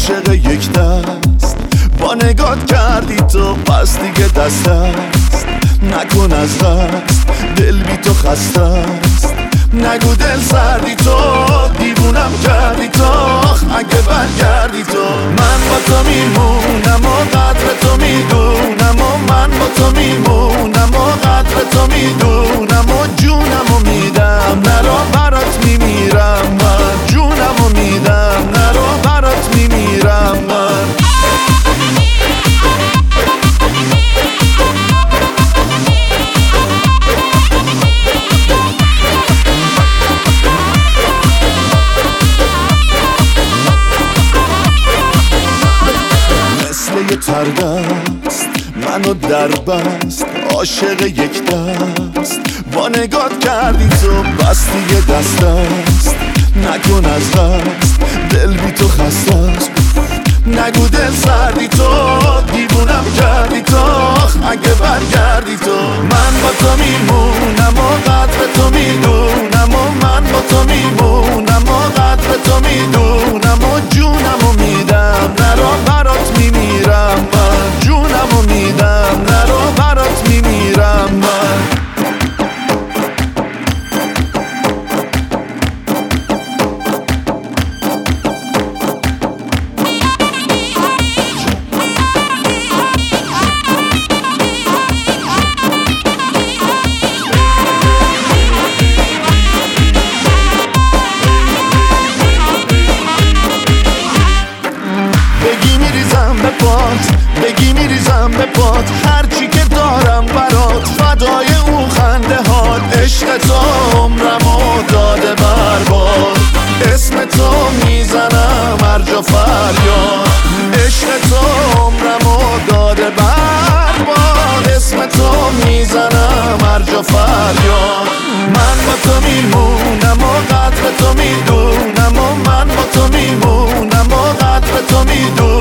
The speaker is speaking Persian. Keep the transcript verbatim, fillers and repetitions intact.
عاشق یک دست با نگات کردی تو، پس دیگه دست است نکن از دست، دل بی تو خسته است. نگو دل سردی تو، دیوونم کردی تو، اگه برگردی تو. من با تو میمونم و قدر تو میدونم و من با تو میمونم و قدر تو میدونم و جونم و میدم، نرو برات میمیرم من، جونم و میدم نرو برات میمیرم من. مثل یه تردست منو در بست، عاشق یک دست با نگات کردی تو، بس دیگه دست است نکن از دست، دل بی تو خسته است. نگو دل سردی تو، دیوونم کردی تو، اگه برگردی تو. من با تو میمونم و قدر تو میدونم و من با تو میمونم و قدر تو میدونم و جونم و میدم، نرو برات میمیرم من، جونم و میدم نرو برات میمیرم من. بگی میریزم به پات، هرچی که دارم برات، فدای اون خنده هات. عشق تو عمرمو داده برباد، اسم تو میزنم هر جا فریاد. عشق تو عمرمو داده برباد، اسم تو میزنم هر جا فریاد. من با تو میمونم و قدر تو میدونم و من با تو میمونم و قدر تو میدونم